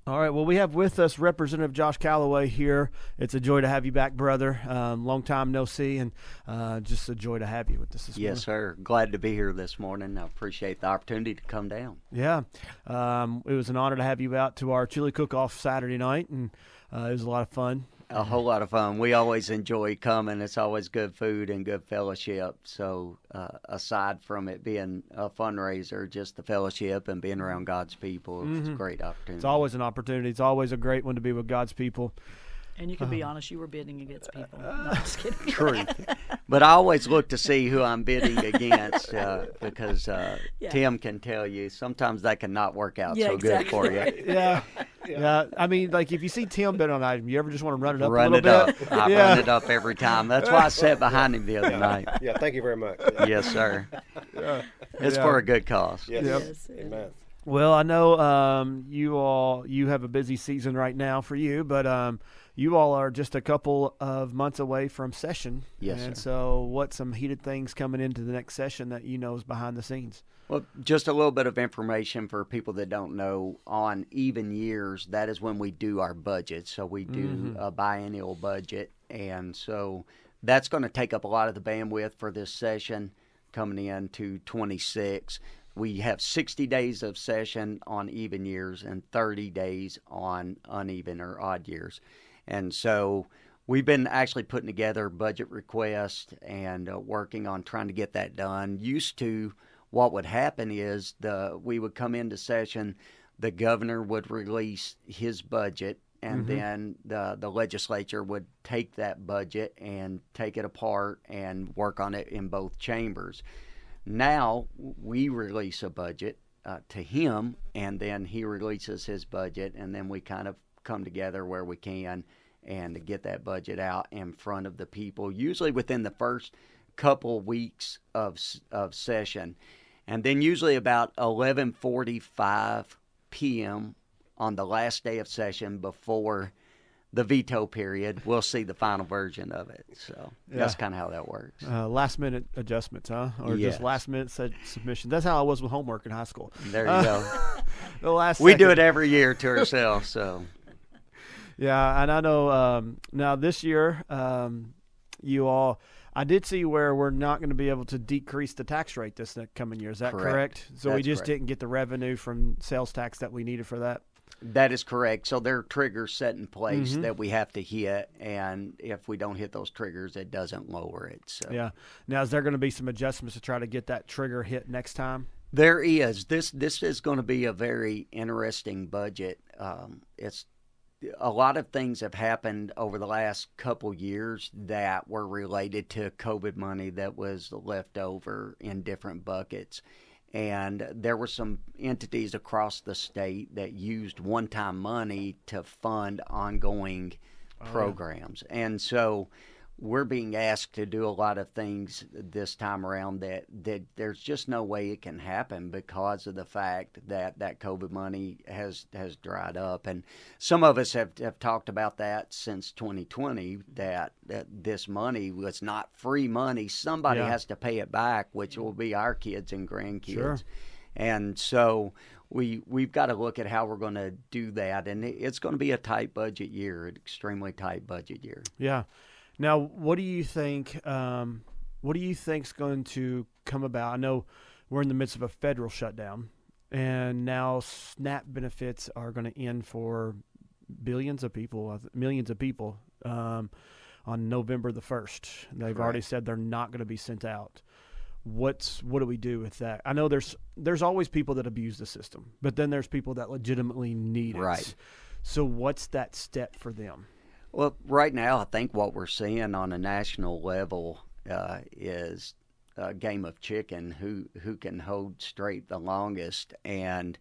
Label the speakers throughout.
Speaker 1: All right. Well, we have with us Representative Josh Callaway here. It's a joy to have you back, brother. Long time no see, and just a joy to have you with us this morning.
Speaker 2: Yes, sir. Glad to be here this morning. I appreciate the opportunity to come down.
Speaker 1: Yeah. It was an honor to have you out to our chili cook-off Saturday night, and it was a lot of fun.
Speaker 2: A whole lot of fun. We always enjoy coming. It's always good food and good fellowship. So, aside from it being a fundraiser, just the fellowship and being around God's people, it's a great opportunity.
Speaker 1: It's always an opportunity. It's always a great one to be with God's people.
Speaker 3: And you can be honest, you were bidding against people. No, I'm just kidding.
Speaker 2: Truth. But I always look to see who I'm bidding against because Tim can tell you sometimes that can not work out so good for you.
Speaker 1: Yeah. I mean, like if you see Tim bid on an item, you ever just want to run it up
Speaker 2: Run
Speaker 1: a
Speaker 2: it
Speaker 1: little
Speaker 2: up.
Speaker 1: bit?
Speaker 2: I run it up every time. That's why I sat behind him the other night.
Speaker 4: Yeah, thank you very much.
Speaker 2: Yes, sir. It's
Speaker 1: Yeah.
Speaker 2: for a good cause.
Speaker 4: Yes.
Speaker 3: Yes.
Speaker 4: Amen.
Speaker 1: Well, I know you have a busy season right now for you, but you all are just a couple of months away from session.
Speaker 2: Yes,
Speaker 1: and
Speaker 2: sir.
Speaker 1: so what's some heated things coming into the next session that you know is behind the scenes?
Speaker 2: Well, just a little bit of information for people that don't know. On even years, that is when we do our budget. So we do a biennial budget. And so that's going to take up a lot of the bandwidth for this session coming into 26. We have 60 days of session on even years and 30 days on uneven or odd years. And so we've been actually putting together budget requests and working on trying to get that done. Used to, what would happen is we would come into session, the governor would release his budget, and then the legislature would take that budget and take it apart and work on it in both chambers. Now we release a budget to him, and then he releases his budget, and then we kind of come together where we can and to get that budget out in front of the people, usually within the first couple weeks of session. And then usually about 11:45 p.m. on the last day of session before the veto period, we'll see the final version of it. So that's kind of how that works.
Speaker 1: Last minute adjustments, huh? Or
Speaker 2: Yes.
Speaker 1: just last minute submission. That's how I was with homework in high school.
Speaker 2: There you go.
Speaker 1: The last
Speaker 2: We do
Speaker 1: second.
Speaker 2: it every year to ourselves. So
Speaker 1: Yeah, and I know now this year you all – I did see where we're not going to be able to decrease the tax rate this coming year. Is that correct? So we
Speaker 2: That's
Speaker 1: just
Speaker 2: correct.
Speaker 1: didn't get the revenue from sales tax that we needed for that?
Speaker 2: that is correct. So there are triggers set in place that we have to hit, and if we don't hit those triggers, it doesn't lower it. So
Speaker 1: Yeah. Now, is there going to be some adjustments to try to get that trigger hit next time?
Speaker 2: there is. This is going to be a very interesting budget. It's a lot of things have happened over the last couple years that were related to COVID money that was left over in different buckets. And there were some entities across the state that used one-time money to fund ongoing programs. And so we're being asked to do a lot of things this time around that there's just no way it can happen because of the fact that COVID money has dried up. And some of us have talked about that since 2020, that this money was not free money. Somebody has to pay it back, which will be our kids and grandkids.
Speaker 1: Sure.
Speaker 2: And so we've got to look at how we're going to do that. And it's going to be a tight budget year, an extremely tight budget year.
Speaker 1: Yeah. Now, what do you think? What do you think's going to come about? I know we're in the midst of a federal shutdown, and now SNAP benefits are going to end for billions of people, millions of people, on November the 1st. They've already said they're not going to be sent out. What do we do with that? I know there's always people that abuse the system, but then there's people that legitimately need it.
Speaker 2: Right.
Speaker 1: So what's that step for them?
Speaker 2: Well, right now, I think what we're seeing on a national level is a game of chicken, who can hold straight the longest. And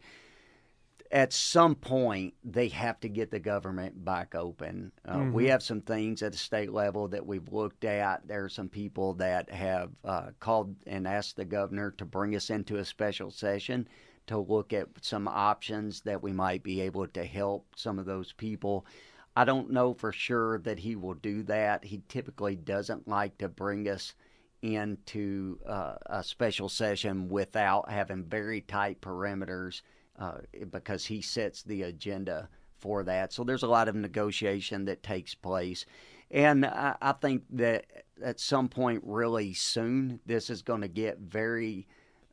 Speaker 2: at some point, they have to get the government back open. We have some things at the state level that we've looked at. There are some people that have called and asked the governor to bring us into a special session to look at some options that we might be able to help some of those people. I don't know for sure that he will do that. He typically doesn't like to bring us into a special session without having very tight parameters because he sets the agenda for that. So there's a lot of negotiation that takes place. And I think that at some point really soon, this is going to get very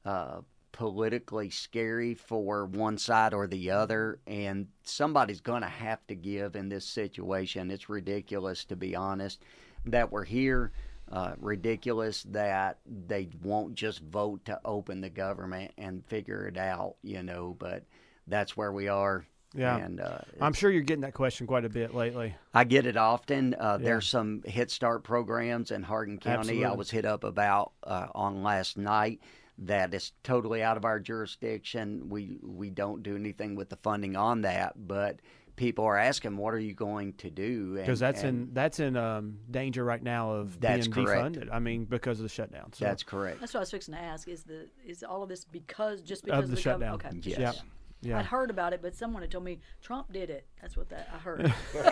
Speaker 2: politically scary for one side or the other, and somebody's going to have to give in this situation. It's ridiculous, to be honest, that we're here. Ridiculous that they won't just vote to open the government and figure it out, but that's where we are.
Speaker 1: Yeah,
Speaker 2: and
Speaker 1: I'm sure you're getting that question quite a bit lately.
Speaker 2: I get it often. There's some Head Start programs in Hardin County.
Speaker 1: Absolutely.
Speaker 2: I was hit up about on last night. That is totally out of our jurisdiction. We don't do anything with the funding on that, but people are asking, what are you going to do?
Speaker 1: Because that's in danger right now of being defunded. I mean, because of the shutdown. So.
Speaker 2: That's correct.
Speaker 3: That's what I was fixing to ask. Is all of this because of the
Speaker 1: shutdown?
Speaker 3: Okay.
Speaker 2: Yes.
Speaker 1: Yep. Yeah.
Speaker 3: I'd heard about it, but someone had told me Trump did it. That's what I heard.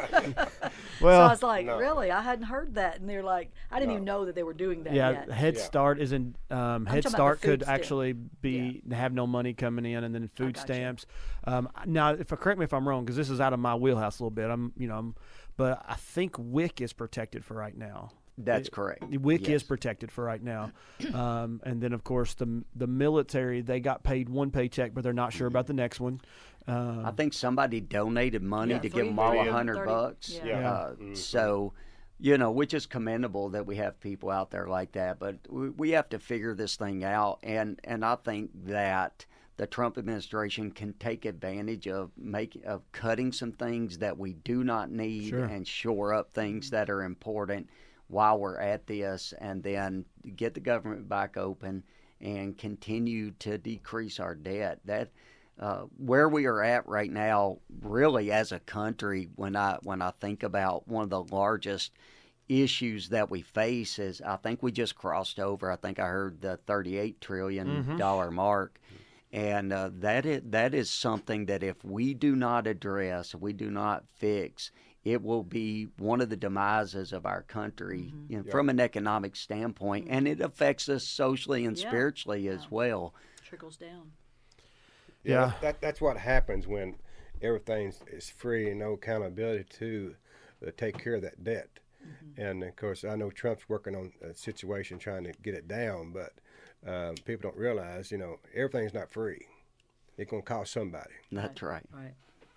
Speaker 1: Well,
Speaker 3: so I was like, really? I hadn't heard that. And they're like, I didn't even know that they were doing that yet.
Speaker 1: Head Start isn't. Head Start could actually have no money coming in, and then food stamps. Now, correct me if I'm wrong, because this is out of my wheelhouse a little bit. But I think WIC is protected for right now.
Speaker 2: That's correct.
Speaker 1: WIC is protected for right now, and then of course the military, they got paid one paycheck, but they're not sure about the next one.
Speaker 2: I think somebody donated money to give them all $100.
Speaker 3: Yeah.
Speaker 2: So, which is commendable that we have people out there like that. But we have to figure this thing out, and I think that the Trump administration can take advantage of cutting some things that we do not need and shore up things that are important while we're at this, and then get the government back open and continue to decrease our debt. That where we are at right now, really as a country, when I think about one of the largest issues that we face is, I think we just crossed over. I think I heard the $38 trillion mark. And that is something that if we do not address, if we do not fix, it will be one of the demises of our country from an economic standpoint, and it affects us socially and spiritually as well.
Speaker 3: Trickles down.
Speaker 4: Yeah, that's what happens when everything is free and no accountability to take care of that debt. And of course, I know Trump's working on a situation trying to get it down, but people don't realize, everything's not free. It's going to cost somebody.
Speaker 2: That's right.
Speaker 3: Right.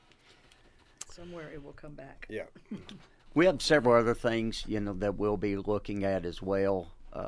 Speaker 3: Somewhere it will come back.
Speaker 4: Yeah.
Speaker 2: We have several other things, that we'll be looking at as well.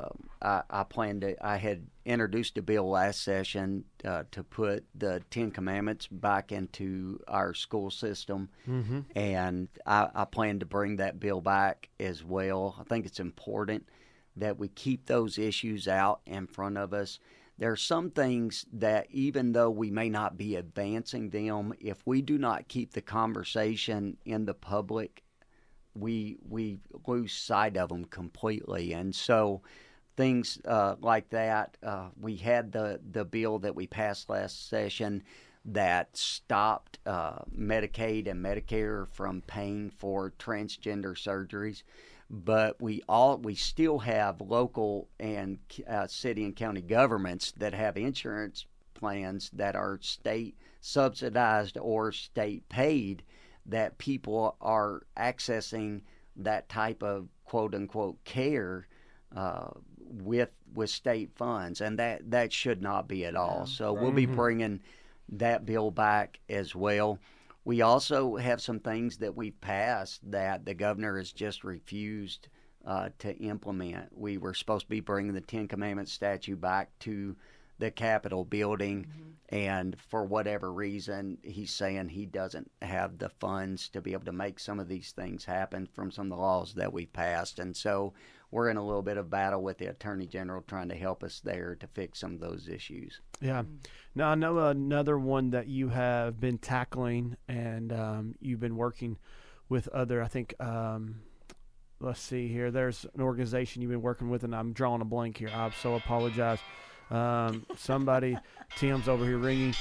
Speaker 2: I had introduced a bill last session to put the Ten Commandments back into our school system, and I plan to bring that bill back as well. I think it's important that we keep those issues out in front of us. There are some things that, even though we may not be advancing them, if we do not keep the conversation in the public, we lose sight of them completely. And so things like that, we had the bill that we passed last session that stopped Medicaid and Medicare from paying for transgender surgeries. But we still have local and city and county governments that have insurance plans that are state subsidized or state paid, that people are accessing that type of quote unquote care with state funds, and that should not be at all. So we'll be bringing that bill back as well. We also have some things that we've passed that the governor has just refused to implement. We were supposed to be bringing the Ten Commandments statue back to the Capitol building, and for whatever reason, he's saying he doesn't have the funds to be able to make some of these things happen from some of the laws that we've passed. And so we're in a little bit of battle with the Attorney General trying to help us there to fix some of those issues.
Speaker 1: Yeah. Now, I know another one that you have been tackling, and you've been working with other, I think, let's see here. There's an organization you've been working with, and I'm drawing a blank here. I so apologize. Somebody, Tim's over here ringing.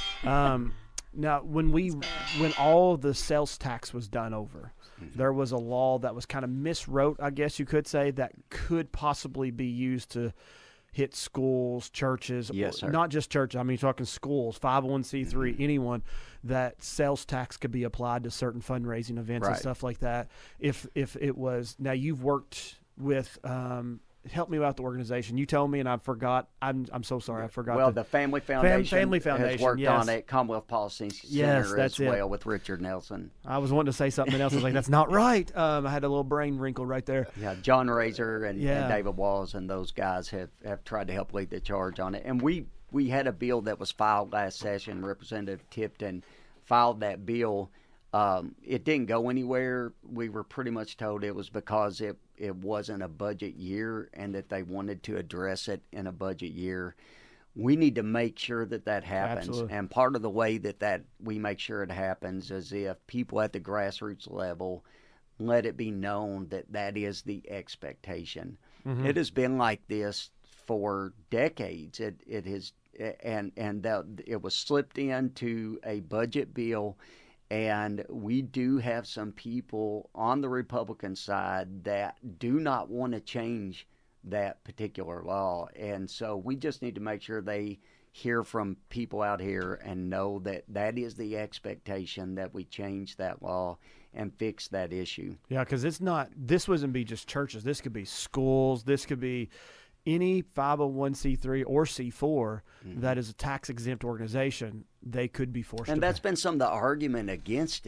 Speaker 1: Now, when all the sales tax was done over, there was a law that was kind of miswrote, I guess you could say, that could possibly be used to hit schools, churches,
Speaker 2: Yes, sir.
Speaker 1: not just churches. I mean, talking schools, 501c3, anyone that sales tax could be applied to certain fundraising events and
Speaker 2: Right.
Speaker 1: stuff like that. If it was, now you've worked with, help me out the organization. You told me, and I forgot. I'm so sorry. I forgot.
Speaker 2: Well, the Family Foundation,
Speaker 1: Family Foundation,
Speaker 2: has worked
Speaker 1: yes.
Speaker 2: on it. Commonwealth Policy Center
Speaker 1: Yes,
Speaker 2: as
Speaker 1: that's it.
Speaker 2: well with Richard Nelson.
Speaker 1: I was wanting to say something else. I was like, that's not right. I had a little brain wrinkle right there.
Speaker 2: Yeah, John Razor and
Speaker 1: Yeah.
Speaker 2: David Walls and those guys have tried to help lead the charge on it. And we had a bill that was filed last session. Representative Tipton filed that bill. It didn't go anywhere. We were pretty much told it was because it wasn't a budget year and that they wanted to address it in a budget year. We need to make sure that happens.
Speaker 1: Absolutely.
Speaker 2: And part of the way that we make sure it happens is if people at the grassroots level let it be known that is the expectation.
Speaker 1: Mm-hmm.
Speaker 2: It has been like this for decades. It has, and that it was slipped into a budget bill. And we do have some people on the Republican side that do not want to change that particular law. And so we just need to make sure they hear from people out here and know that is the expectation, that we change that law and fix that issue.
Speaker 1: Yeah, because this wouldn't be just churches. This could be schools. This could be any 501c3 or C4 that is a tax-exempt organization. They could be forced to
Speaker 2: And that's
Speaker 1: pay.
Speaker 2: been some of the argument against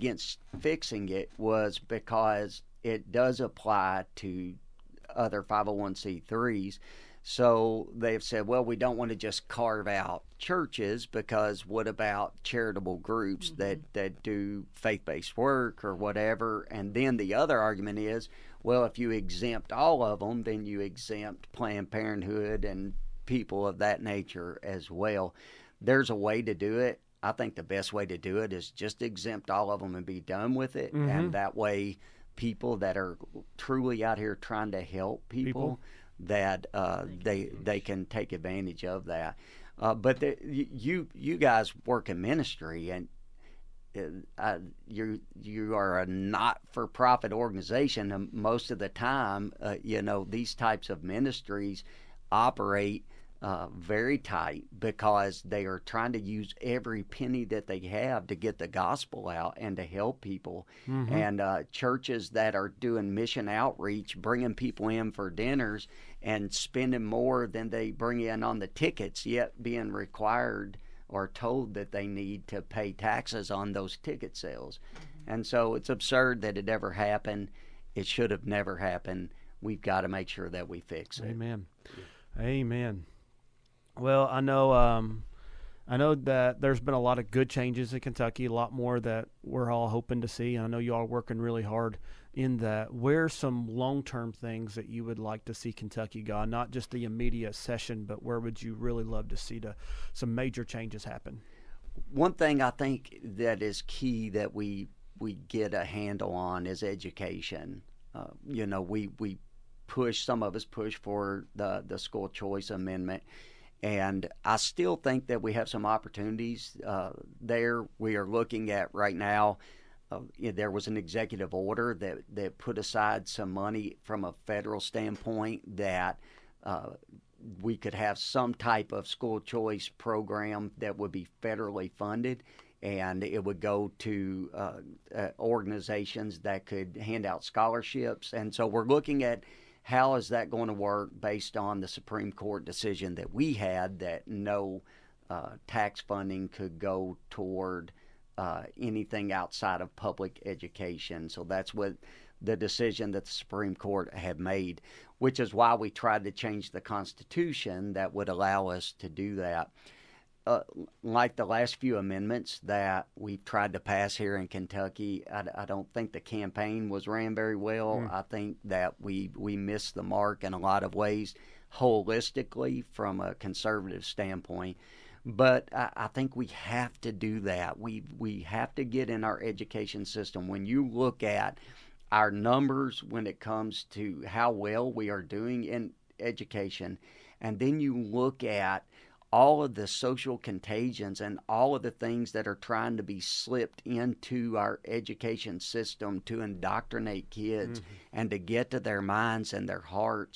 Speaker 2: fixing it, was because it does apply to other 501c3s. So they've said, well, we don't want to just carve out churches, because what about charitable groups that do faith-based work or whatever? And then the other argument is, well, if you exempt all of them, then you exempt Planned Parenthood and people of that nature as well. There's a way to do it. I think the best way to do it is just exempt all of them and be done with it. And that way, people that are truly out here trying to help people. That they can take advantage of that. But you guys work in ministry, and you are a not-for-profit organization, and most of the time, these types of ministries operate very tight, because they are trying to use every penny that they have to get the gospel out and to help people. And churches that are doing mission outreach, bringing people in for dinners and spending more than they bring in on the tickets, yet being required or told that they need to pay taxes on those ticket sales. And so it's absurd that it ever happened. It should have never happened. We've got to make sure that we fix it.
Speaker 1: Amen. Amen. Well, I know that there's been a lot of good changes in Kentucky, a lot more that we're all hoping to see. And I know you all are working really hard in that. Where are some long-term things that you would like to see Kentucky go? Not just the immediate session, but where would you really love to see some major changes happen?
Speaker 2: One thing I think that is key that we get a handle on is education. We push, some of us push for the school choice amendment. And I still think that we have some opportunities there. We are looking at right now, there was an executive order that put aside some money from a federal standpoint that we could have some type of school choice program that would be federally funded, and it would go to organizations that could hand out scholarships. And so we're looking at how is that going to work based on the Supreme Court decision that we had, that no tax funding could go toward anything outside of public education. So that's what the decision that the Supreme Court had made, which is why we tried to change the Constitution that would allow us to do that. Like the last few amendments that we've tried to pass here in Kentucky, I don't think the campaign was ran very well. I think that we missed the mark in a lot of ways, holistically from a conservative standpoint. But I think we have to do that. We have to get in our education system. When you look at our numbers when it comes to how well we are doing in education, and then you look at all of the social contagions and all of the things that are trying to be slipped into our education system to indoctrinate kids and to get to their minds and their hearts,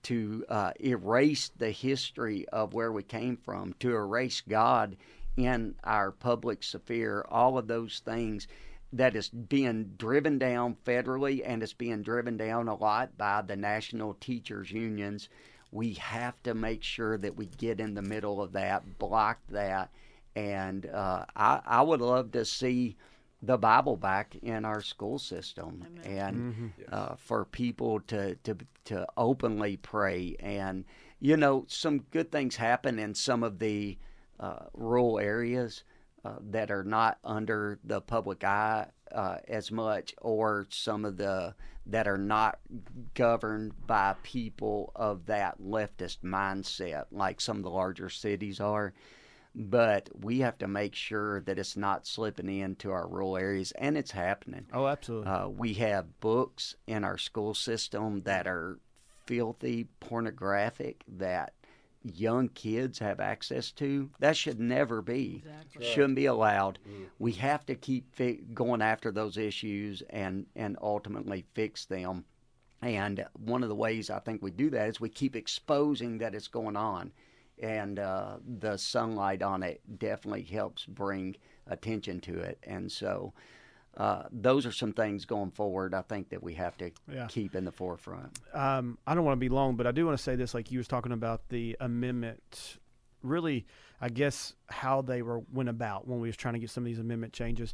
Speaker 2: to erase the history of where we came from, to erase God in our public sphere, all of those things that is being driven down federally, and it's being driven down a lot by the national teachers unions. We have to make sure that we get in the middle of that, block that, and I would love to see the Bible back in our school system.
Speaker 3: Amen.
Speaker 2: And for people to openly pray. And some good things happen in some of the rural areas that are not under the public eye as much, or some of the that are not governed by people of that leftist mindset like some of the larger cities are. But we have to make sure that it's not slipping into our rural areas, and it's happening.
Speaker 1: Oh, absolutely.
Speaker 2: We have books in our school system that are filthy, pornographic, that young kids have access to. That should never be.
Speaker 3: Exactly.
Speaker 2: Shouldn't be allowed. We have to keep going after those issues and ultimately fix them. And one of the ways I think we do that is we keep exposing that it's going on. And the sunlight on it definitely helps bring attention to it. And so those are some things going forward I think that we have to keep in the forefront.
Speaker 1: I don't want to be long, but I do want to say this, like you was talking about the amendment, really, I guess, how they went about when we was trying to get some of these amendment changes.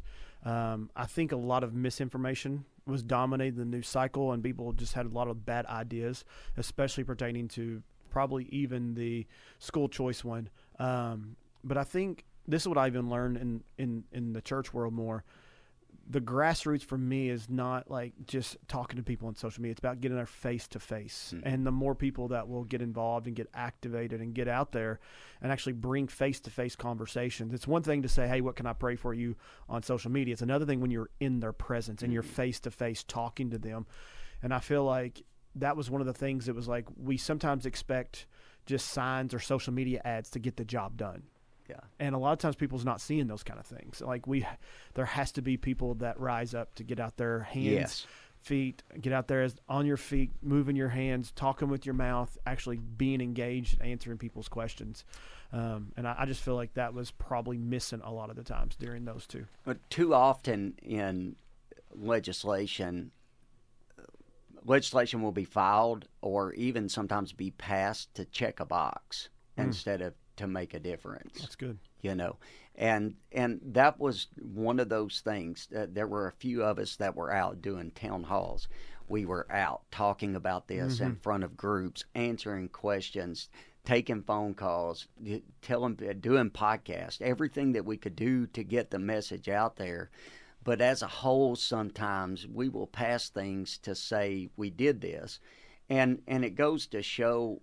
Speaker 1: I think a lot of misinformation was dominating the news cycle, and people just had a lot of bad ideas, especially pertaining to probably even the school choice one. But I think this is what I even learned in the church world more. The grassroots for me is not like just talking to people on social media. It's about getting there face to face. And the more people that will get involved and get activated and get out there and actually bring face to face conversations. It's one thing to say, hey, what can I pray for you on social media? It's another thing when you're in their presence and you're face to face talking to them. And I feel like that was one of the things that was like, we sometimes expect just signs or social media ads to get the job done.
Speaker 2: Yeah.
Speaker 1: And a lot of times people's not seeing those kind of things. Like there has to be people that rise up to get out their hands, feet, get out there on your feet, moving your hands, talking with your mouth, actually being engaged and answering people's questions. And I just feel like that was probably missing a lot of the times during those two.
Speaker 2: But too often in legislation will be filed or even sometimes be passed to check a box instead of to make a difference.
Speaker 1: That's good.
Speaker 2: And that was one of those things. There were a few of us that were out doing town halls. We were out talking about this in front of groups, answering questions, taking phone calls, doing podcasts, everything that we could do to get the message out there. But as a whole, sometimes we will pass things to say we did this. And it goes to show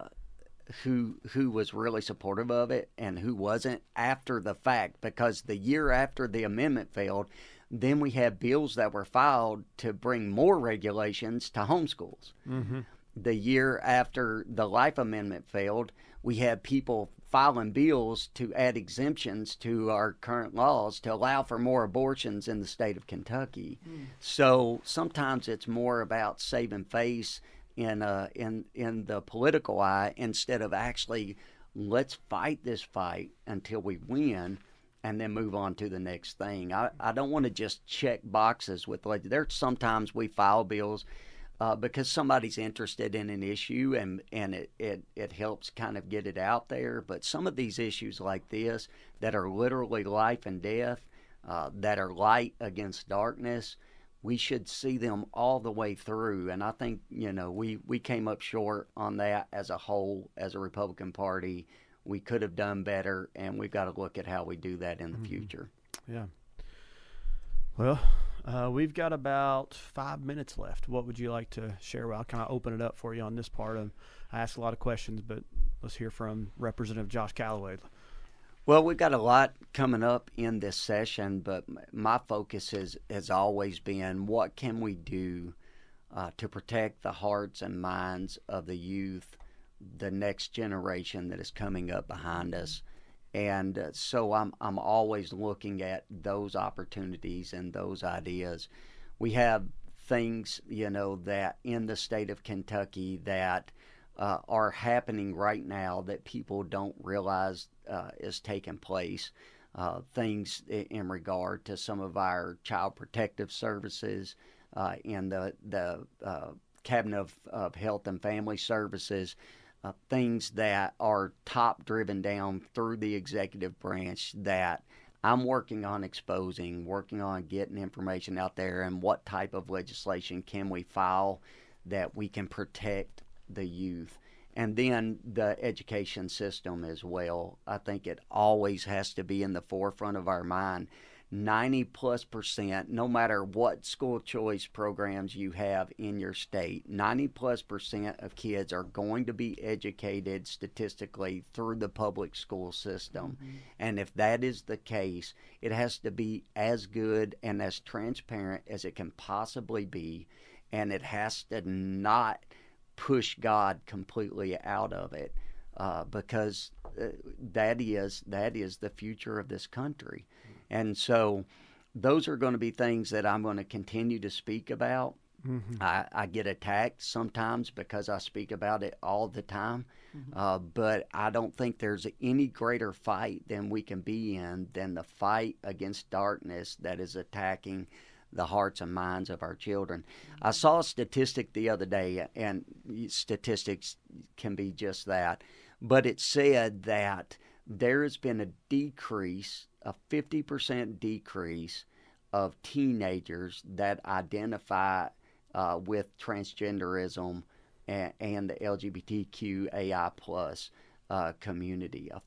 Speaker 2: who was really supportive of it and who wasn't after the fact, because the year after the amendment failed, then we had bills that were filed to bring more regulations to homeschools. The year after the Life Amendment failed, we had people filing bills to add exemptions to our current laws to allow for more abortions in the state of Kentucky. So sometimes it's more about saving face in the political eye instead of actually let's fight this fight until we win and then move on to the next thing. I don't want to just check boxes with there's sometimes we file bills because somebody's interested in an issue and it helps kind of get it out there. But some of these issues like this that are literally life and death, that are light against darkness, we should see them all the way through. And I think, we came up short on that as a whole, as a Republican Party. We could have done better, and we've got to look at how we do that in the future.
Speaker 1: Yeah. Well, we've got about 5 minutes left. What would you like to share? Well, I'll kind of open it up for you on this part. I asked a lot of questions, but let's hear from Representative Josh Callaway.
Speaker 2: Well, we've got a lot coming up in this session, but my focus has always been what can we do to protect the hearts and minds of the youth, the next generation that is coming up behind us. And so I'm always looking at those opportunities and those ideas. We have things, that in the state of Kentucky that are happening right now that people don't realize is taking place. Things in regard to some of our child protective services in the Cabinet of Health and Family Services, things that are top driven down through the executive branch that I'm working on exposing, working on getting information out there, and what type of legislation can we file that we can protect the youth. And then the education system as well. I think it always has to be in the forefront of our mind. 90+%, no matter what school choice programs you have in your state, 90+% of kids are going to be educated statistically through the public school system. Mm-hmm. And if that is the case, it has to be as good and as transparent as it can possibly be. And it has to not push God completely out of it, because that is the future of this country. And so those are going to be things that I'm going to continue to speak about. Mm-hmm. I get attacked sometimes because I speak about it all the time, but I don't think there's any greater fight than we can be in than the fight against darkness that is attacking the hearts and minds of our children. I saw a statistic the other day, and statistics can be just that, but it said that there has been a 50% decrease of teenagers that identify with transgenderism and the LGBTQAI plus community. A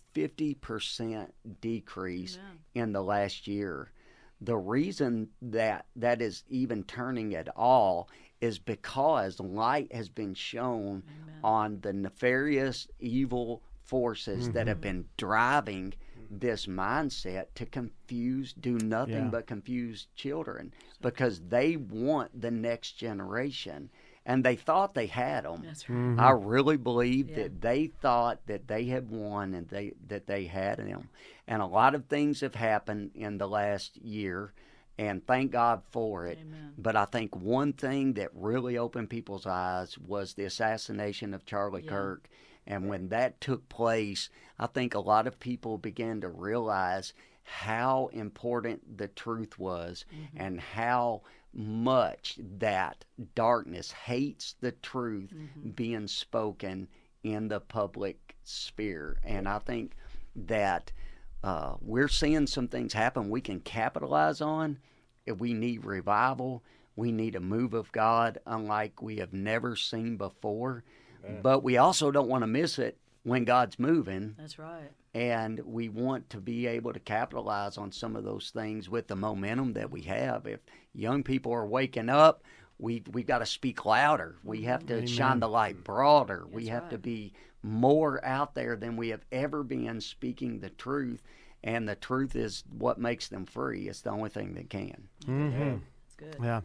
Speaker 2: 50% decrease in the last year. The reason that is even turning at all is because light has been shown on the nefarious evil forces that have been driving this mindset to do nothing but confuse children, because they want the next generation. And they thought they had them.
Speaker 3: That's right.
Speaker 2: I really believe that they thought that they had won and that they had them. And a lot of things have happened in the last year, and thank God for it.
Speaker 3: Amen.
Speaker 2: But I think one thing that really opened people's eyes was the assassination of Charlie Kirk. And when that took place, I think a lot of people began to realize how important the truth was, and how much that darkness hates the truth being spoken in the public sphere. And I think that we're seeing some things happen we can capitalize on. If we need revival, we need a move of God unlike we have never seen before. But we also don't want to miss it when God's moving.
Speaker 3: That's right.
Speaker 2: And we want to be able to capitalize on some of those things with the momentum that we have. If young people are waking up, we got to speak louder. We have to shine the light broader.
Speaker 3: That's
Speaker 2: we have
Speaker 3: right.
Speaker 2: to be more out there than we have ever been, speaking the truth. And the truth is what makes them free. It's the only thing that can.
Speaker 1: Mm-hmm.
Speaker 3: That's good.
Speaker 1: Yeah.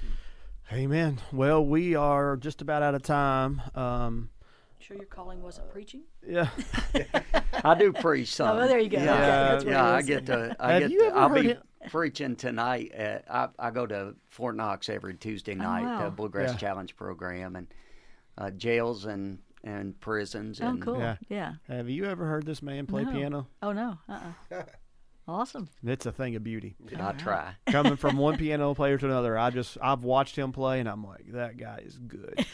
Speaker 1: Amen. Well, we are just about out of time.
Speaker 3: Sure your calling wasn't preaching?
Speaker 1: Yeah.
Speaker 2: I do preach some.
Speaker 3: Oh, there you go.
Speaker 1: Yeah.
Speaker 3: Okay, that's what
Speaker 2: Yeah,
Speaker 3: it
Speaker 2: I
Speaker 3: is.
Speaker 2: get to.
Speaker 1: Have you ever
Speaker 2: I'll
Speaker 1: heard
Speaker 2: be
Speaker 1: him?
Speaker 2: preaching tonight. I go to Fort Knox every Tuesday night,
Speaker 3: wow.
Speaker 2: the Bluegrass
Speaker 1: Yeah.
Speaker 2: Challenge program, and jails and prisons.
Speaker 3: Oh,
Speaker 2: and
Speaker 3: cool.
Speaker 1: Yeah.
Speaker 3: Yeah.
Speaker 1: Have you ever heard this man play
Speaker 3: No.
Speaker 1: piano?
Speaker 3: Oh, no. Awesome.
Speaker 1: It's a thing of beauty.
Speaker 2: I try.
Speaker 1: Coming from one piano player to another, I've watched him play, and I'm like, that guy is good.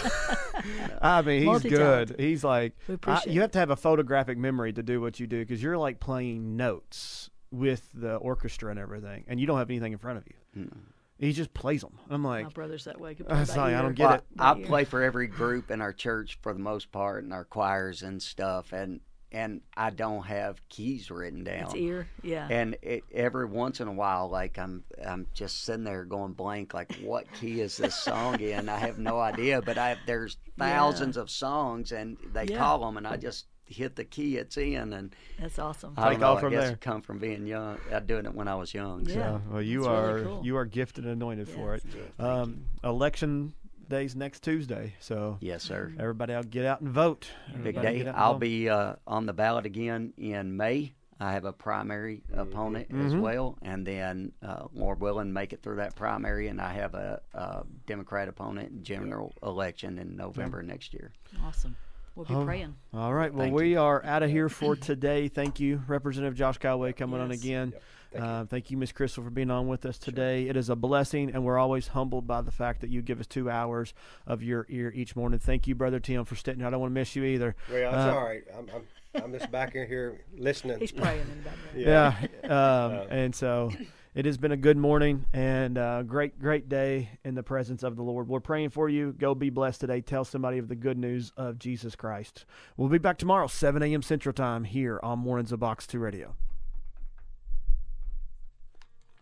Speaker 1: I mean, he's good.
Speaker 3: Multi-talented.
Speaker 1: He's like,
Speaker 3: We appreciate
Speaker 1: you have to have a photographic memory to do what you do, because you're like playing notes with the orchestra and everything, and you don't have anything in front of you. He just plays them. I'm like,
Speaker 3: My brother's that way. Could
Speaker 1: I was
Speaker 3: play by
Speaker 1: like, I
Speaker 3: ear.
Speaker 1: don't get it.
Speaker 2: I
Speaker 3: By ear.
Speaker 2: play for every group in our church for the most part, and our choirs and stuff, and I don't have keys written down.
Speaker 3: It's ear. Yeah.
Speaker 2: And every once in a while, like I'm just sitting there going blank, like what key is this song in? I have no idea, but there's thousands of songs, and they call them, and I just hit the key it's in, and
Speaker 3: That's awesome.
Speaker 2: I don't
Speaker 1: Take
Speaker 2: know,
Speaker 1: off
Speaker 2: I
Speaker 1: from
Speaker 2: guess
Speaker 1: there.
Speaker 2: it come from being young, doing it when I was young.
Speaker 3: Yeah.
Speaker 2: So
Speaker 1: well, you
Speaker 3: That's
Speaker 1: are
Speaker 3: really cool.
Speaker 1: you are gifted and anointed for it.
Speaker 3: Yes.
Speaker 1: Election day's next Tuesday, so
Speaker 2: yes, sir.
Speaker 1: everybody, get out and vote.
Speaker 2: Big
Speaker 1: Everybody
Speaker 2: day.
Speaker 1: get out and
Speaker 2: I'll
Speaker 1: vote.
Speaker 2: be on the ballot again in May. I have a primary opponent as well, and then Lord willing, make it through that primary, and I have a Democrat opponent in general election in November next year.
Speaker 3: Awesome. We'll be praying.
Speaker 1: All right. Well, we are out of here for today. Thank you, Representative Josh Callaway, coming on again. Thank you, Ms. Crystal, for being on with us today. It is a blessing, and we're always humbled by the fact that you give us 2 hours of your ear each morning. Thank you, Brother Tim, for sitting here. I don't want to miss you either.
Speaker 4: Well, that's all right. I'm just back in here listening.
Speaker 3: He's praying in the background.
Speaker 1: And so it has been a good morning and a great day in the presence of the Lord. We're praying for you. Go be blessed today. Tell somebody of the good news of Jesus Christ. We'll be back tomorrow, 7 a.m. Central Time, here on Mornings of Box 2 Radio.